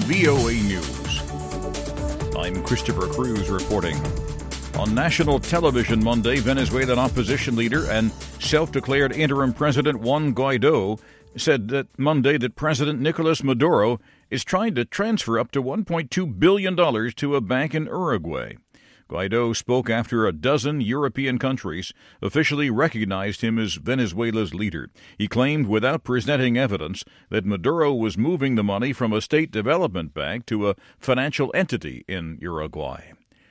VOA News. I'm Christopher Cruz reporting. On national television Monday, Venezuelan opposition leader and self-declared interim president Juan Guaido said that Monday that President Nicolas Maduro is trying to transfer up to $1.2 billion to a bank in Uruguay. Guaido spoke after a dozen European countries officially recognized him as Venezuela's leader. He claimed, without presenting evidence, that Maduro was moving the money from a state development bank to a financial entity in Uruguay.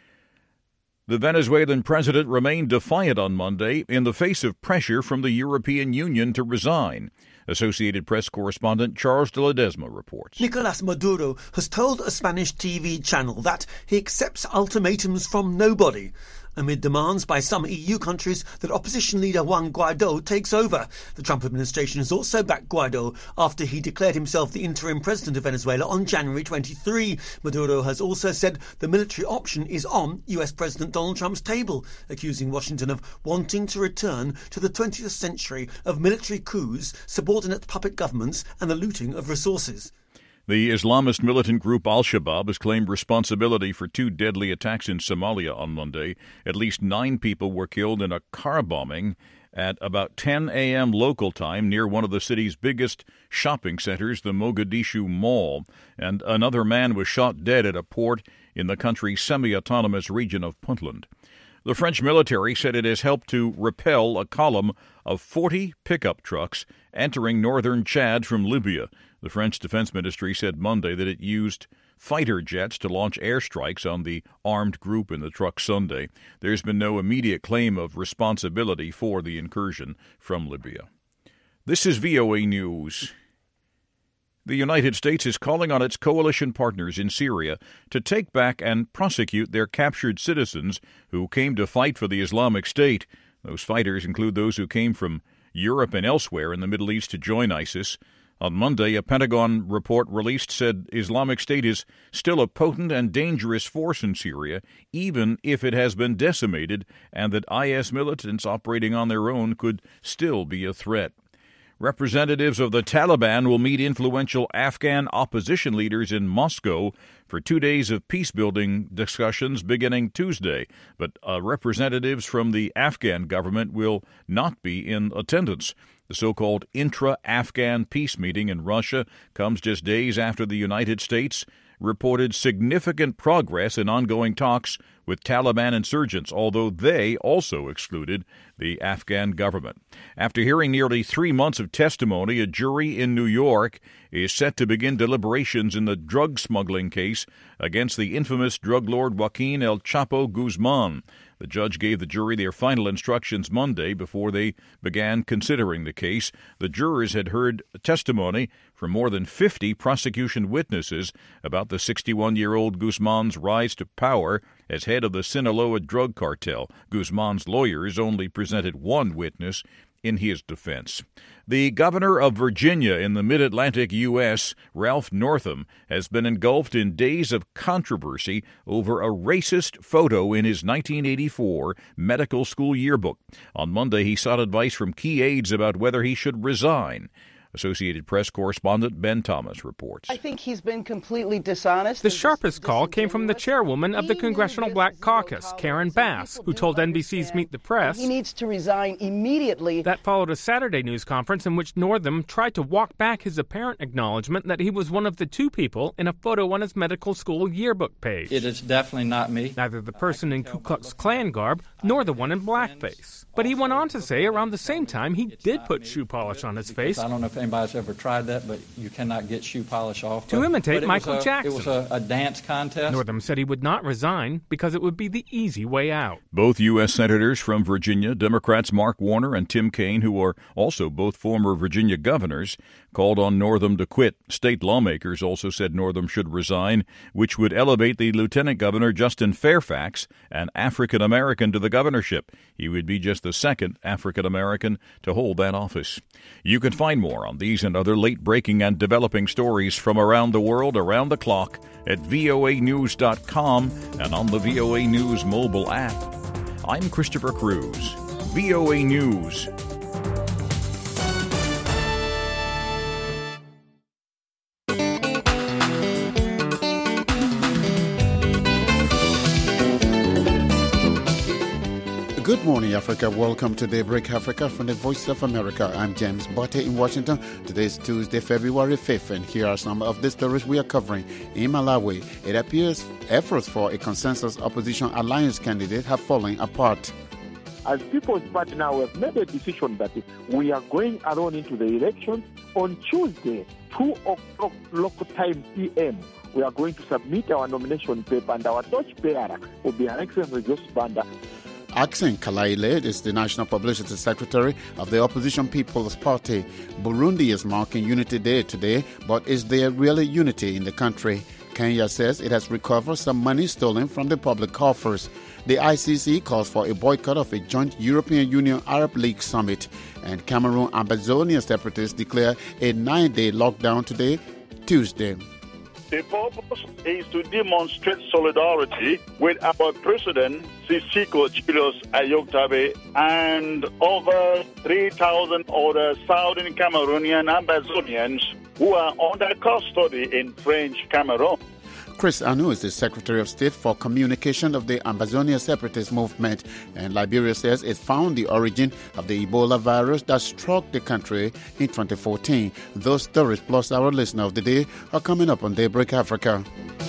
The Venezuelan president remained defiant on Monday in the face of pressure from the European Union to resign. Associated Press correspondent Charles de Ledesma reports. Nicolás Maduro has told a Spanish TV channel that he accepts ultimatums from nobody, amid demands by some EU countries that opposition leader Juan Guaido takes over. The Trump administration has also backed Guaido after he declared himself the interim president of Venezuela on January 23. Maduro has also said the military option is on US President Donald Trump's table, accusing Washington of wanting to return to the 20th century of military coups, subordinate puppet governments and the looting of resources. The Islamist militant group Al-Shabaab has claimed responsibility for two deadly attacks in Somalia on Monday. At least 9 people were killed in a car bombing at about 10 a.m. local time near one of the city's biggest shopping centers, the Mogadishu Mall, and another man was shot dead at a port in the country's semi-autonomous region of Puntland. The French military said it has helped to repel a column of 40 pickup trucks entering northern Chad from Libya. The French Defense Ministry said Monday that it used fighter jets to launch airstrikes on the armed group in the truck Sunday. There's been no immediate claim of responsibility for the incursion from Libya. This is VOA News. The United States is calling on its coalition partners in Syria to take back and prosecute their captured citizens who came to fight for the Islamic State. Those fighters include those who came from Europe and elsewhere in the Middle East to join ISIS. On Monday, a Pentagon report released said Islamic State is still a potent and dangerous force in Syria, even if it has been decimated, and that IS militants operating on their own could still be a threat. Representatives of the Taliban will meet influential Afghan opposition leaders in Moscow for 2 days of peace-building discussions beginning Tuesday, but representatives from the Afghan government will not be in attendance. The so-called intra-Afghan peace meeting in Russia comes just days after the United States reported significant progress in ongoing talks with Taliban insurgents, although they also excluded the Afghan government. After hearing nearly 3 months of testimony, a jury in New York is set to begin deliberations in the drug smuggling case against the infamous drug lord Joaquin El Chapo Guzman. The judge gave the jury their final instructions Monday before they began considering the case. The jurors had heard testimony from more than 50 prosecution witnesses about the 61-year-old Guzman's rise to power as head of the Sinaloa drug cartel. Guzman's lawyers only presented one witness in his defense. The governor of Virginia in the mid-Atlantic U.S., Ralph Northam, has been engulfed in days of controversy over a racist photo in his 1984 medical school yearbook. On Monday, he sought advice from key aides about whether he should resign. Associated Press correspondent Ben Thomas reports. I think he's been completely dishonest. The sharpest call came from the chairwoman of the Congressional Black Caucus, Karen Bass, who told NBC's Meet the Press he needs to resign immediately. That followed a Saturday news conference in which Northam tried to walk back his apparent acknowledgement that he was one of the 2 people in a photo on his medical school yearbook page. It is definitely not me. Neither the person in Ku Klux Klan garb nor the one in blackface. But he went on to say around the same time he did put shoe polish on his face. I don't know if anybody's ever tried that, but you cannot get shoe polish off. To imitate Michael Jackson. It was a dance contest. Northam said he would not resign because it would be the easy way out. Both U.S. Senators from Virginia, Democrats Mark Warner and Tim Kaine, who are also both former Virginia governors, called on Northam to quit. State lawmakers also said Northam should resign, which would elevate the Lieutenant Governor Justin Fairfax, an African-American, to the governorship. He would be just the second African-American to hold that office. You can find more on these and other late-breaking and developing stories from around the world, around the clock, at voanews.com and on the VOA News mobile app. I'm Christopher Cruz, VOA News. Good morning, Africa. Welcome to Daybreak Africa from the Voice of America. I'm James Botte in Washington. Today is Tuesday, February 5th, and here are some of the stories we are covering. In Malawi, it appears efforts for a consensus opposition alliance candidate have fallen apart. As People's Party now, we have made a decision that we are going alone into the elections on Tuesday, 2 o'clock local time PM. We are going to submit our nomination paper, and our torchbearer will be Her Excellency Joyce Banda. Axen Kalaile is the National Publicity Secretary of the Opposition People's Party. Burundi is marking Unity Day today, but is there really unity in the country? Kenya says it has recovered some money stolen from the public coffers. The ICC calls for a boycott of a joint European Union-Arab League summit. And Cameroon Ambazonia separatists declare a 9-day lockdown today, Tuesday. The purpose is to demonstrate solidarity with our President, Sisiko Julius Ayoktabe, and over 3,000 other Southern Cameroonian Ambazonians who are under custody in French Cameroon. Chris Anu is the Secretary of State for Communication of the Ambazonia Separatist Movement, and Liberia says it found the origin of the Ebola virus that struck the country in 2014. Those stories plus our listener of the day are coming up on Daybreak Africa.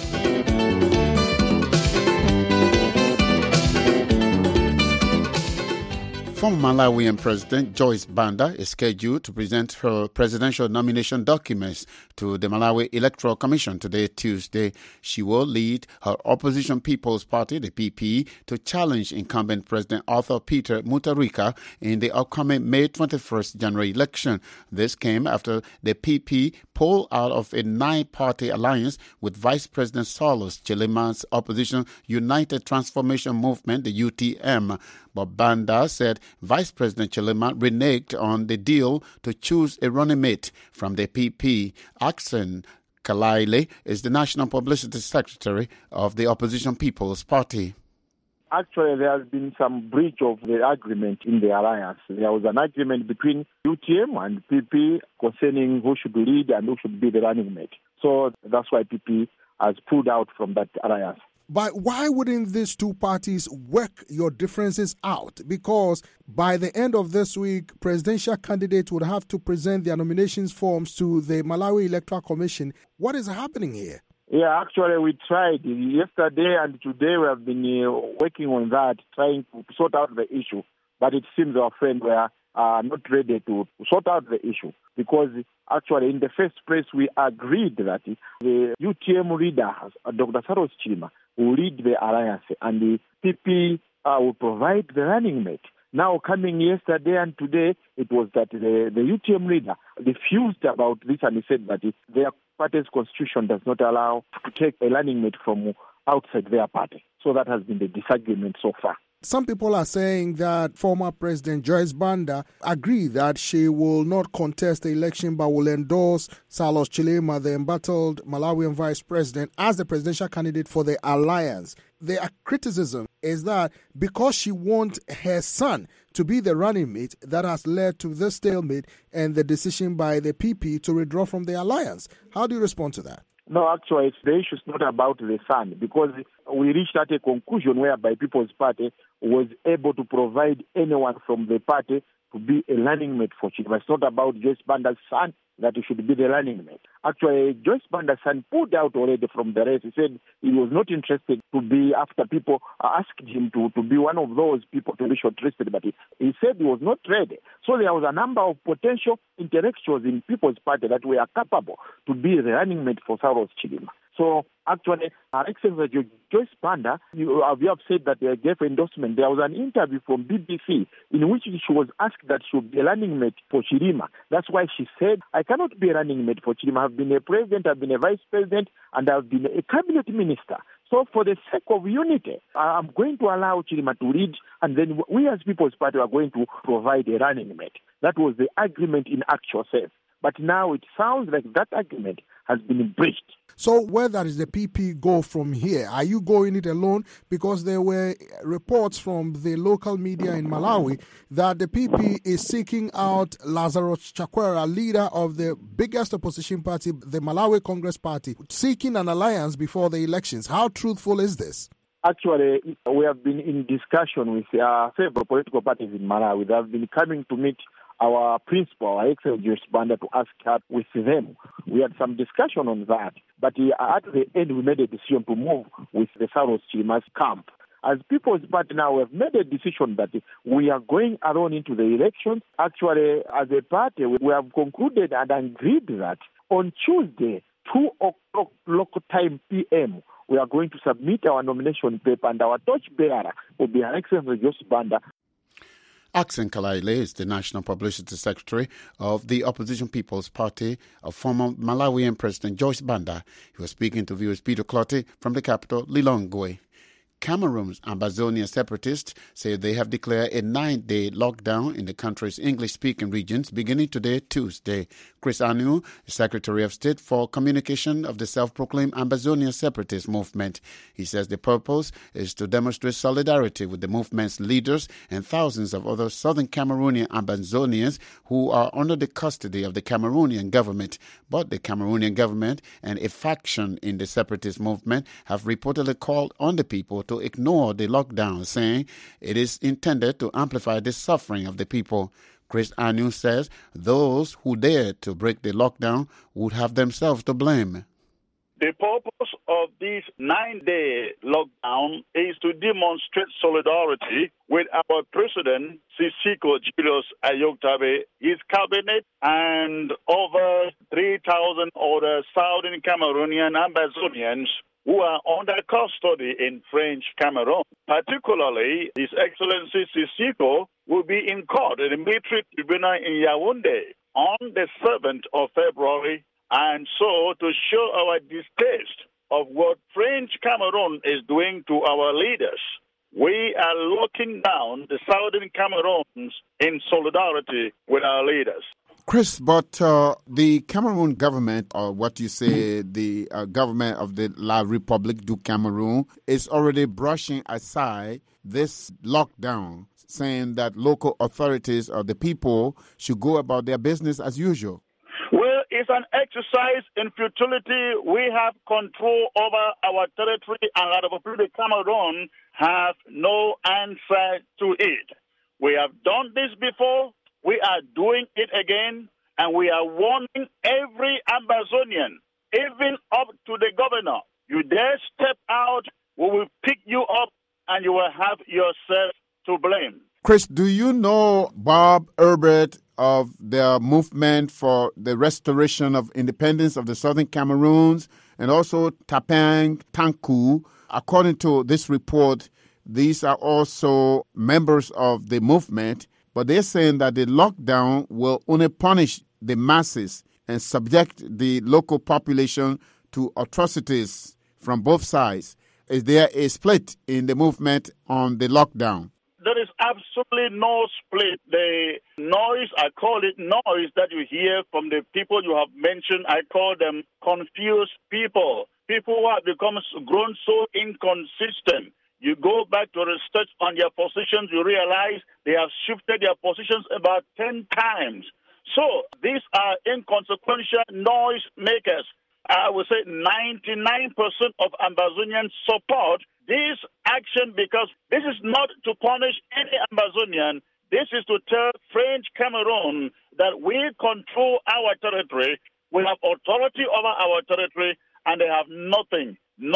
Former Malawian President Joyce Banda is scheduled to present her presidential nomination documents to the Malawi Electoral Commission today, Tuesday. She will lead her opposition People's Party, the PP, to challenge incumbent President Arthur Peter Mutharika in the upcoming May 21st general election. This came after the PP pulled out of a 9-party alliance with Vice President Saulos Chilema's opposition United Transformation Movement, the UTM. But Banda said Vice President Chilema reneged on the deal to choose a running mate from the PP. Axen Kalaile is the National Publicity Secretary of the Opposition People's Party. Actually, there has been some breach of the agreement in the alliance. There was an agreement between UTM and PP concerning who should lead and who should be the running mate. So that's why PP has pulled out from that alliance. But why wouldn't these two parties work your differences out? Because by the end of this week, presidential candidates would have to present their nominations forms to the Malawi Electoral Commission. What is happening here? Yeah, actually, we tried yesterday and today. We have been working on that, trying to sort out the issue. But it seems our friends were not ready to sort out the issue because actually, in the first place, we agreed that the UTM leader, Dr. Saulos Chilema, will lead the alliance and the PP will provide the running mate. Now, coming yesterday and today, it was that the UTM leader refused about this and he said that their party's constitution does not allow to take a running mate from outside their party. So that has been the disagreement so far. Some people are saying that former President Joyce Banda agreed that she will not contest the election but will endorse Saulos Chilema, the embattled Malawian vice president, as the presidential candidate for the alliance. Their criticism is that because she wants her son to be the running mate, that has led to this stalemate and the decision by the PP to withdraw from the alliance. How do you respond to that? No, actually, the issue is not about the son because we reached at a conclusion whereby People's Party was able to provide anyone from the party to be a running mate for Chilema. It's not about Joyce Banda's son that he should be the running mate. Actually, Joyce Banda's son pulled out already from the race. He said he was not interested to be after people asked him to be one of those people to be shortlisted, but he said he was not ready. So there was a number of potential intellectuals in People's Party that were capable to be the running mate for Saulos Chilema. So actually, Her Excellency Joyce Banda, you have said that they gave endorsement. There was an interview from BBC in which she was asked that she would be a running mate for Chilema. That's why she said, I cannot be a running mate for Chilema. I've been a president, I've been a vice president, and I've been a cabinet minister. So for the sake of unity, I'm going to allow Chilema to lead, and then we as People's Party are going to provide a running mate. That was the agreement in actual sense. But now it sounds like that agreement has been breached. So where does the PP go from here? Are you going it alone? Because there were reports from the local media in Malawi that the PP is seeking out Lazarus Chakwera, leader of the biggest opposition party, the Malawi Congress Party, seeking an alliance before the elections. How truthful is this? Actually, we have been in discussion with several political parties in Malawi. They have been coming to meet our principal, our Excellency Joyce Banda, to ask help with them. We had some discussion on that. But at the end, we made a decision to move with the Saulos Chilima's camp. As People's Party now, we have made a decision that we are going alone into the elections. Actually, as a party, we have concluded and agreed that on Tuesday, 2 o'clock local time PM, we are going to submit our nomination paper, and our torchbearer will be Her Excellency Joyce Banda. Axen Kalaile is the National Publicity Secretary of the Opposition People's Party of former Malawian President Joyce Banda. He was speaking to viewers Peter Clotty from the capital, Lilongwe. Cameroon's Ambazonia separatists say they have declared a 9-day lockdown in the country's English-speaking regions beginning today, Tuesday. Chris Anu, Secretary of State for Communication of the self-proclaimed Ambazonia separatist movement. He says the purpose is to demonstrate solidarity with the movement's leaders and thousands of other southern Cameroonian Ambazonians who are under the custody of the Cameroonian government. But the Cameroonian government and a faction in the separatist movement have reportedly called on the people to ignore the lockdown, saying it is intended to amplify the suffering of the people. Chris Anu says those who dare to break the lockdown would have themselves to blame. The purpose of this 9-day lockdown is to demonstrate solidarity with our President, Sisiko Julius Ayoktabe, his cabinet, and over 3,000 other Southern Cameroonian Ambazonians who are under custody in French Cameroon. Particularly, His Excellency Sisiko will be in court in the military tribunal in Yaoundé on the 7th of February, and so to show our distaste of what French Cameroon is doing to our leaders, we are locking down the Southern Cameroons in solidarity with our leaders. Chris, but the Cameroon government, or what you say, the government of the La République du Cameroun, is already brushing aside this lockdown, saying that local authorities or the people should go about their business as usual. Well, it's an exercise in futility. We have control over our territory, and La République du Cameroun have no answer to it. We have done this before. We are doing it again, and we are warning every Ambazonian, even up to the governor. You dare step out, we will pick you up, and you will have yourself to blame. Chris, do you know Bob Herbert of the movement for the restoration of independence of the Southern Cameroons, and also Tapang Tanku? According to this report, these are also members of the movement. But they're saying that the lockdown will only punish the masses and subject the local population to atrocities from both sides. Is there a split in the movement on the lockdown? There is absolutely no split. The noise, I call it noise, that you hear from the people you have mentioned, I call them confused people. People who have grown so inconsistent. You go back to research on their positions, you realize they have shifted their positions about 10 times. So these are inconsequential noise makers. I would say 99% of Ambazonians support this action because this is not to punish any Ambazonian. This is to tell French Cameroon that we control our territory, we have authority over our territory, and they have nothing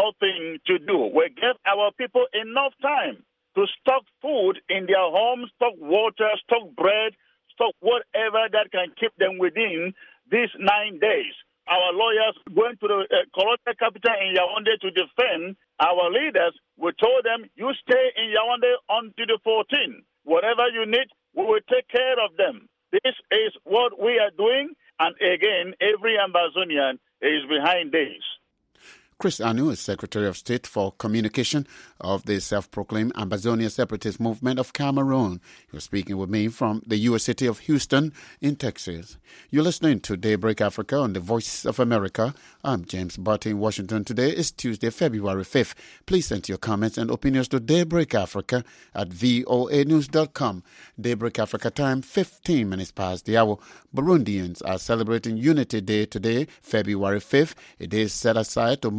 to do. We give our people enough time to stock food in their homes, stock water, stock bread, stock whatever that can keep them within these 9 days. Our lawyers going to the colonial capital in Yaoundé to defend our leaders. We told them, you stay in Yaoundé until the 14th. Whatever you need, we will take care of them. This is what we are doing, and again, every Ambazonian is behind this. Chris Anu is Secretary of State for Communication of the self-proclaimed Ambazonia Separatist Movement of Cameroon. He was speaking with me from the U.S. city of Houston in Texas. You're listening to Daybreak Africa on the Voice of America. I'm James Barty in Washington. Today is Tuesday, February 5th. Please send your comments and opinions to Daybreak Africa at voanews.com. Daybreak Africa time, 15 minutes past the hour. Burundians are celebrating Unity Day today, February 5th. It is set aside to mark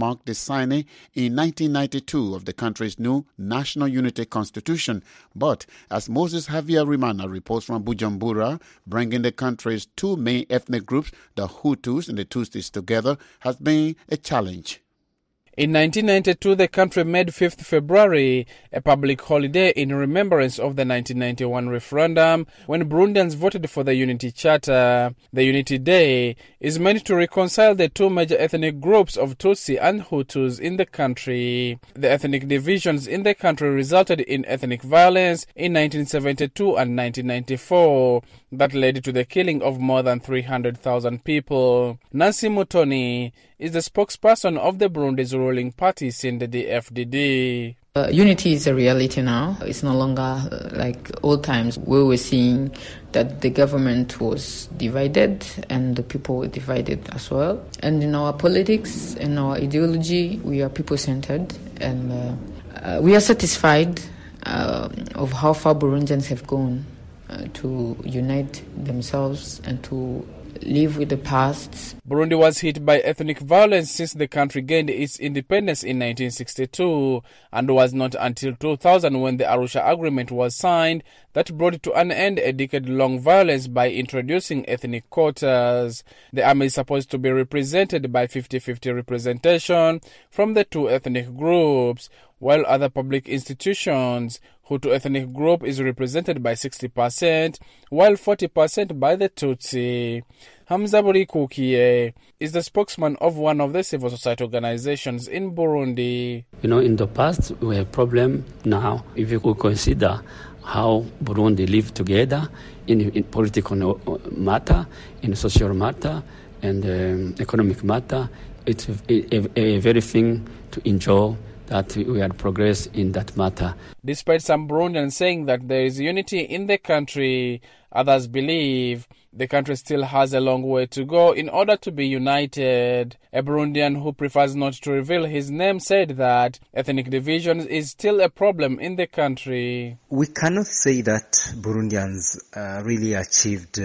marked the signing in 1992 of the country's new National Unity Constitution. But as Moses Javier Rimana reports from Bujumbura, bringing the country's two main ethnic groups, the Hutus and the Tutsis, together has been a challenge. In 1992, the country made 5th February a public holiday in remembrance of the 1991 referendum when Burundians voted for the Unity Charter. The Unity Day is meant to reconcile the two major ethnic groups of Tutsi and Hutus in the country. The ethnic divisions in the country resulted in ethnic violence in 1972 and 1994 that led to the killing of more than 300,000 people. Nancy Mutoni is the spokesperson of the Burundi's ruling party, CNDD-FDD. Unity is a reality now. It's no longer like old times where we're seeing that the government was divided and the people were divided as well. And in our politics, in our ideology, we are people-centered, and we are satisfied of how far Burundians have gone to unite themselves and to live with the past. Burundi was hit by ethnic violence since the country gained its independence in 1962, and was not until 2000 when the Arusha Agreement was signed that brought to an end a decade-long violence by introducing ethnic quotas. The army is supposed to be represented by 50-50 representation from the two ethnic groups, while other public institutions, Hutu ethnic group is represented by 60%, while 40% by the Tutsi. Hamza Burikukie is the spokesman of one of the civil society organizations in Burundi. In the past, we have a problem. Now, if you could consider how Burundi live together in political matter, in social matter, and economic matter, it's a very thing to enjoy that we had progress in that matter. Despite some Burundians saying that there is unity in the country, others believe the country still has a long way to go in order to be united. A Burundian who prefers not to reveal his name said that ethnic division is still a problem in the country. We cannot say that Burundians really achieved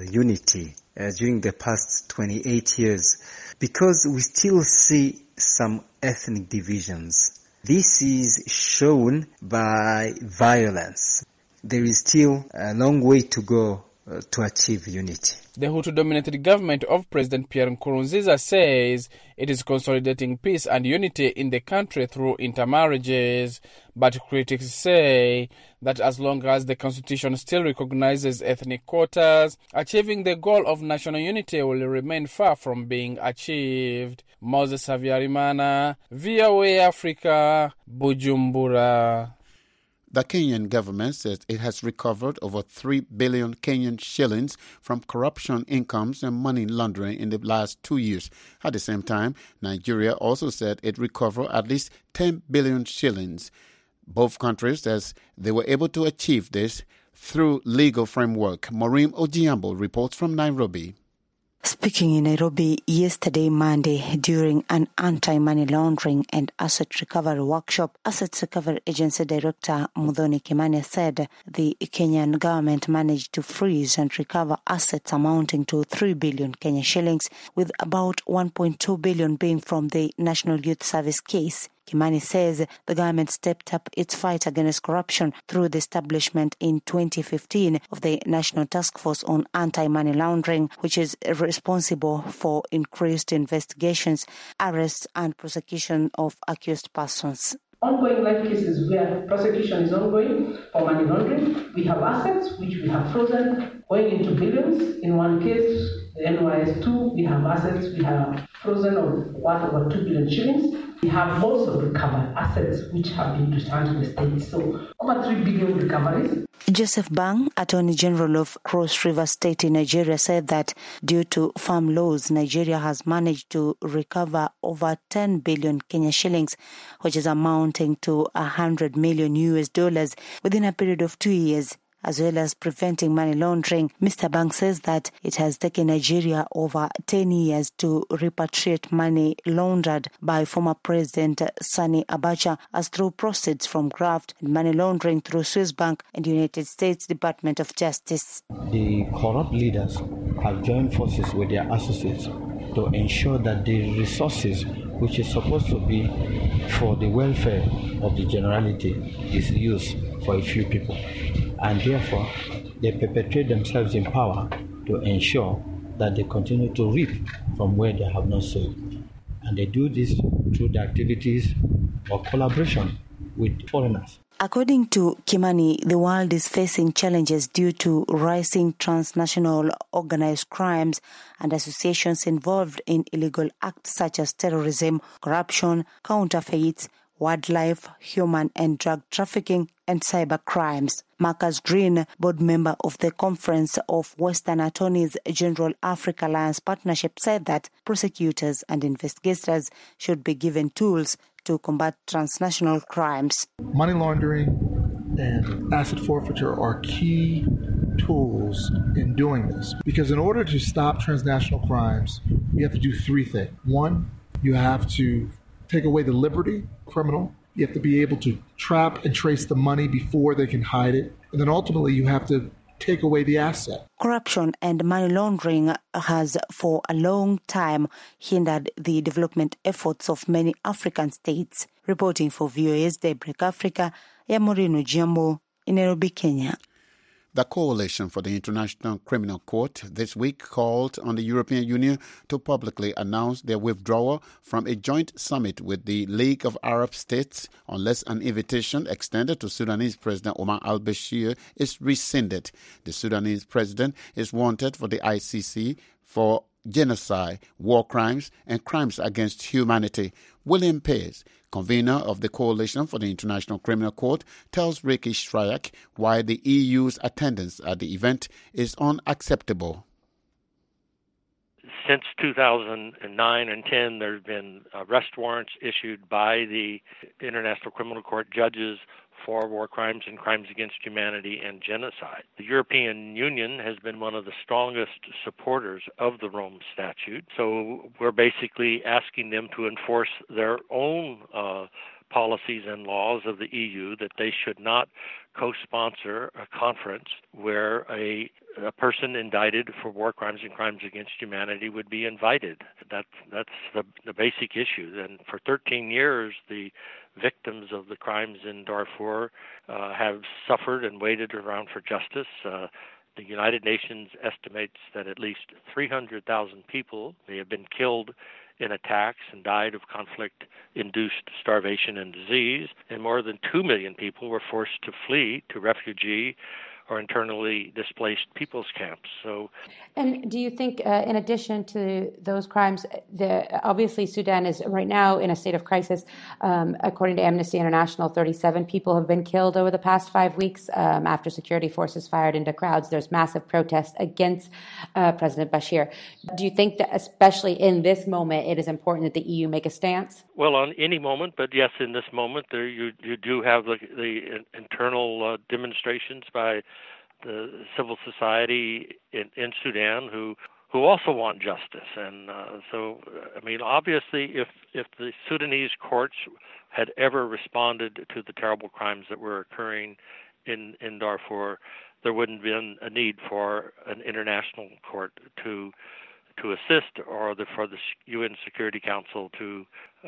unity during the past 28 years, because we still see some ethnic divisions. This is shown by violence. There is still a long way to go to achieve unity. The Hutu-dominated government of President Pierre Nkurunziza says it is consolidating peace and unity in the country through intermarriages, but critics say that as long as the constitution still recognizes ethnic quotas, achieving the goal of national unity will remain far from being achieved. Moses Havyarimana, VOA Africa, Bujumbura. The Kenyan government says it has recovered over 3 billion Kenyan shillings from corruption incomes and money laundering in the last 2 years. At the same time, Nigeria also said it recovered at least 10 billion shillings. Both countries says they were able to achieve this through legal framework. Maureen Ojiambo reports from Nairobi. Speaking in Nairobi yesterday, Monday, during an anti-money laundering and asset recovery workshop, Asset Recovery Agency Director Muthoni Kimani said the Kenyan government managed to freeze and recover assets amounting to 3 billion Kenya shillings, with about 1.2 billion being from the National Youth Service case. Kimani says the government stepped up its fight against corruption through the establishment in 2015 of the National Task Force on Anti-Money Laundering, which is responsible for increased investigations, arrests and prosecution of accused persons. Ongoing life cases where prosecution is ongoing for money laundering. We have assets which we have frozen, going into billions. In one case, the NYS2, we have assets we have frozen of worth over 2 billion shillings. We have also recovered assets which have been returned to the state. So over 3 billion recoveries. Joseph Bang, Attorney General of Cross River State in Nigeria, said that due to farm laws, Nigeria has managed to recover over 10 billion Kenya shillings, which is amounting to $100 million within a period of 2 years, as well as preventing money laundering. Mr. Bang says that it has taken Nigeria over 10 years to repatriate money laundered by former President Sani Abacha as through proceeds from graft and money laundering through Swiss Bank and United States Department of Justice. The corrupt leaders have joined forces with their associates to ensure that the resources which is supposed to be for the welfare of the generality, is used for a few people. And therefore, they perpetuate themselves in power to ensure that they continue to reap from where they have not sown. And they do this through the activities of collaboration with foreigners. According to Kimani, the world is facing challenges due to rising transnational organized crimes and associations involved in illegal acts such as terrorism, corruption, counterfeits, wildlife, human and drug trafficking, and cyber crimes. Marcus Green, board member of the Conference of Western Attorneys General Africa Alliance Partnership, said that prosecutors and investigators should be given tools to combat transnational crimes. Money laundering and asset forfeiture are key tools in doing this, because in order to stop transnational crimes, you have to do three things. One, you have to take away the liberty criminal. You have to be able to trap and trace the money before they can hide it. And then ultimately you have to take away the asset. Corruption and money laundering has for a long time hindered the development efforts of many African states. Reporting for VOA's Daybreak Africa, Yamorino Jambo in Nairobi, Kenya. The Coalition for the International Criminal Court this week called on the European Union to publicly announce their withdrawal from a joint summit with the League of Arab States unless an invitation extended to Sudanese President Omar al-Bashir is rescinded. The Sudanese president is wanted for the ICC for genocide, war crimes, and crimes against humanity. William Pearce, convener of the Coalition for the International Criminal Court, tells Ricky Shryak why the EU's attendance at the event is unacceptable. Since 2009 and 10, there have been arrest warrants issued by the International Criminal Court judges for war crimes and crimes against humanity and genocide. The European Union has been one of the strongest supporters of the Rome Statute, so we're basically asking them to enforce their own policies and laws of the EU, that they should not co-sponsor a conference where a person indicted for war crimes and crimes against humanity would be invited. That's the basic issue. And for 13 years, the victims of the crimes in Darfur have suffered and waited around for justice. The United Nations estimates that at least 300,000 people may have been killed in attacks and died of conflict-induced starvation and disease, and more than 2 million people were forced to flee to refugee or internally displaced people's camps. And do you think, in addition to those crimes, obviously Sudan is right now in a state of crisis. According to Amnesty International, 37 people have been killed over the past 5 weeks after security forces fired into crowds. There's massive protests against President Bashir. Do you think that, especially in this moment, it is important that the EU make a stance? Well, on any moment, but yes, in this moment, you do have the internal demonstrations by the civil society in Sudan who also want justice. And obviously, if the Sudanese courts had ever responded to the terrible crimes that were occurring in Darfur, there wouldn't have been a need for an international court to assist, or for the UN Security Council to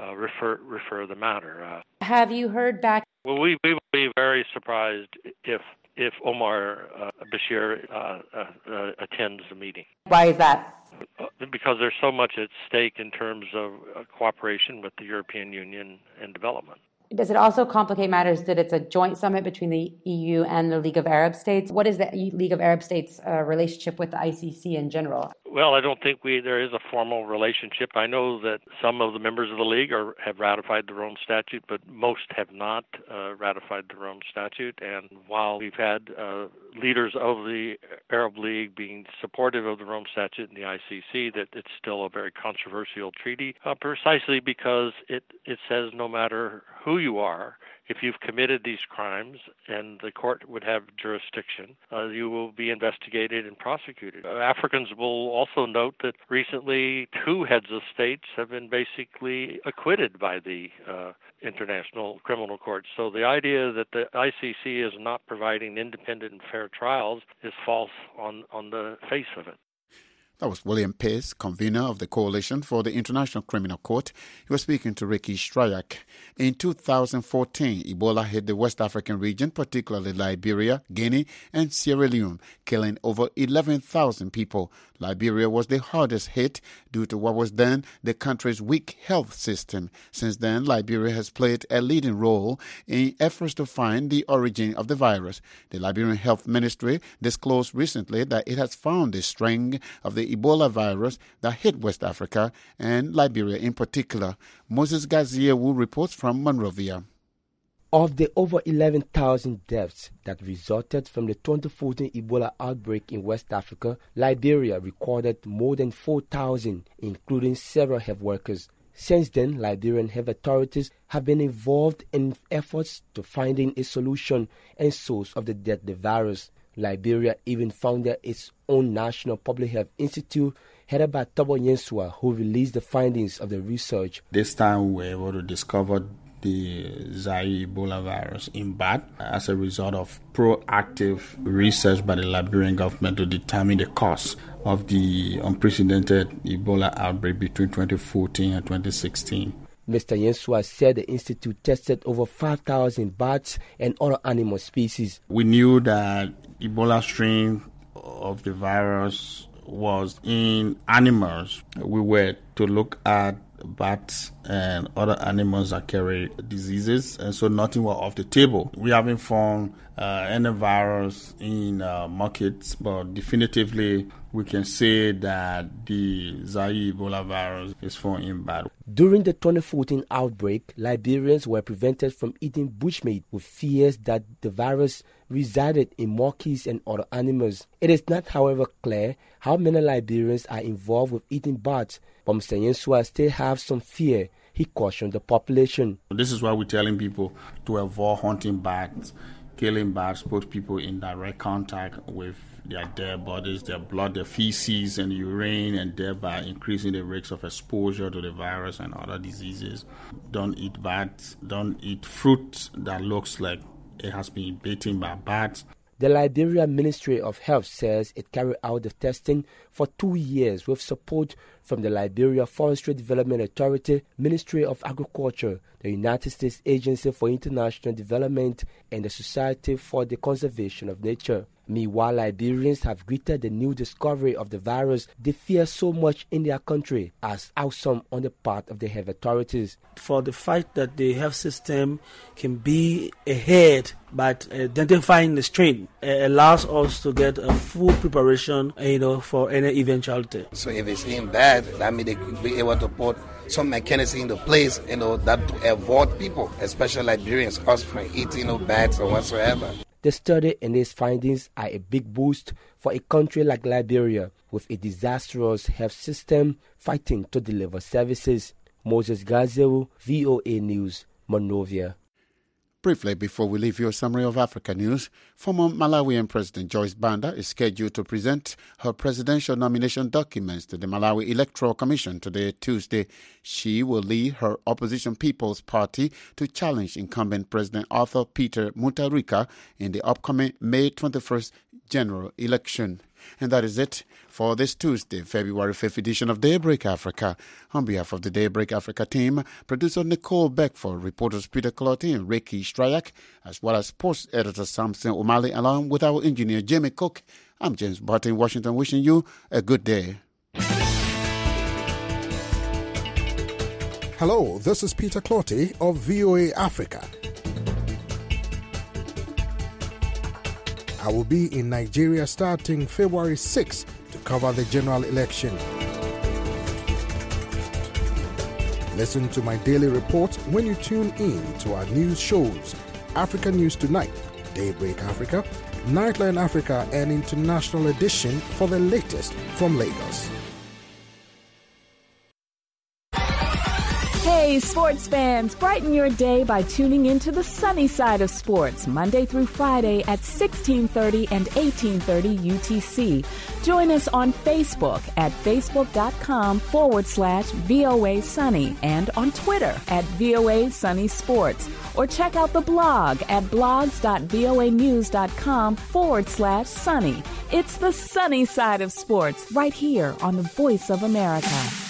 refer the matter. Have you heard back? Well, we would be very surprised if Omar Bashir attends the meeting. Why is that? Because there's so much at stake in terms of cooperation with the European Union and development. Does it also complicate matters that it's a joint summit between the EU and the League of Arab States? What is the League of Arab States' relationship with the ICC in general? Well, I don't think there is a formal relationship. I know that some of the members of the League have ratified the Rome Statute, but most have not ratified the Rome Statute. And while we've had leaders of the Arab League being supportive of the Rome Statute and the ICC, that it's still a very controversial treaty, precisely because it says no matter who you are, if you've committed these crimes and the court would have jurisdiction, you will be investigated and prosecuted. Africans will also note that recently 2 heads of states have been basically acquitted by the International Criminal Court. So the idea that the ICC is not providing independent and fair trials is false on the face of it. That was William Pace, convener of the Coalition for the International Criminal Court. He was speaking to Ricky Strayak. In 2014, Ebola hit the West African region, particularly Liberia, Guinea, and Sierra Leone, killing over 11,000 people. Liberia was the hardest hit due to what was then the country's weak health system. Since then, Liberia has played a leading role in efforts to find the origin of the virus. The Liberian Health Ministry disclosed recently that it has found the strain of the Ebola virus that hit West Africa and Liberia in particular. Moses Gaziewu reports from Monrovia. Of the over 11,000 deaths that resulted from the 2014 Ebola outbreak in West Africa, Liberia recorded more than 4,000, including several health workers. Since then, Liberian health authorities have been involved in efforts to finding a solution and source of the deadly virus. Liberia even founded its own National Public Health Institute, headed by Tobo Yensua, who released the findings of the research. This time we were able to discover the Zaire Ebola virus in bat as a result of proactive research by the Liberian government to determine the cause of the unprecedented Ebola outbreak between 2014 and 2016. Mr. Yensua said the institute tested over 5,000 bats and other animal species. We knew that Ebola strain of the virus was in animals. We were to look at bats and other animals that carry diseases, and so nothing was off the table. We haven't found any virus in markets, but definitively we can say that the Zaire Ebola virus is found in bat. During the 2014 outbreak, Liberians were prevented from eating bushmeat with fears that the virus resided in monkeys and other animals. It is not, however, clear how many Liberians are involved with eating bats, but Mr. Yensua still have some fear. He cautioned the population. This is why we're telling people to avoid hunting bats. Killing bats put people in direct contact with their dead bodies, their blood, their feces and urine, and thereby increasing the risks of exposure to the virus and other diseases. Don't eat bats. Don't eat fruit that looks like it has been bitten by bats. The Liberia Ministry of Health says it carried out the testing for 2 years with support from the Liberia Forestry Development Authority, Ministry of Agriculture, the United States Agency for International Development, and the Society for the Conservation of Nature. Meanwhile, Liberians have greeted the new discovery of the virus they fear so much in their country as awesome on the part of the health authorities. For the fact that the health system can be ahead by identifying the strain allows us to get a full preparation, for any eventuality. So if it's in bad, that means they could be able to put some mechanism into place, that to avoid people, especially Liberians, us from eating bats or whatsoever. The study and its findings are a big boost for a country like Liberia with a disastrous health system fighting to deliver services. Moses Gazewu, VOA News, Monrovia. Briefly, before we leave you a summary of Africa news, former Malawian President Joyce Banda is scheduled to present her presidential nomination documents to the Malawi Electoral Commission today, Tuesday. She will lead her opposition People's Party to challenge incumbent President Arthur Peter Mutharika in the upcoming May 21st general election. And that is it for this Tuesday, February 5th edition of Daybreak Africa. On behalf of the Daybreak Africa team, producer Nicole Beckford, reporters Peter Clotti and Ricky Strayak, as well as sports editor Samson O'Malley, along with our engineer Jamie Cook, I'm James Barton in Washington, wishing you a good day. Hello, this is Peter Clotti of VOA Africa. I will be in Nigeria starting February 6th to cover the general election. Listen to my daily report when you tune in to our news shows, Africa News Tonight, Daybreak Africa, Nightline Africa, and International Edition for the latest from Lagos. Hey, Hey, sports fans, brighten your day by tuning into the sunny side of sports, Monday through Friday at 1630 and 1830 UTC. Join us on Facebook at facebook.com/VOA Sunny and on Twitter at VOA Sunny Sports. Or check out the blog at blogs.voanews.com/sunny. It's the sunny side of sports right here on the Voice of America.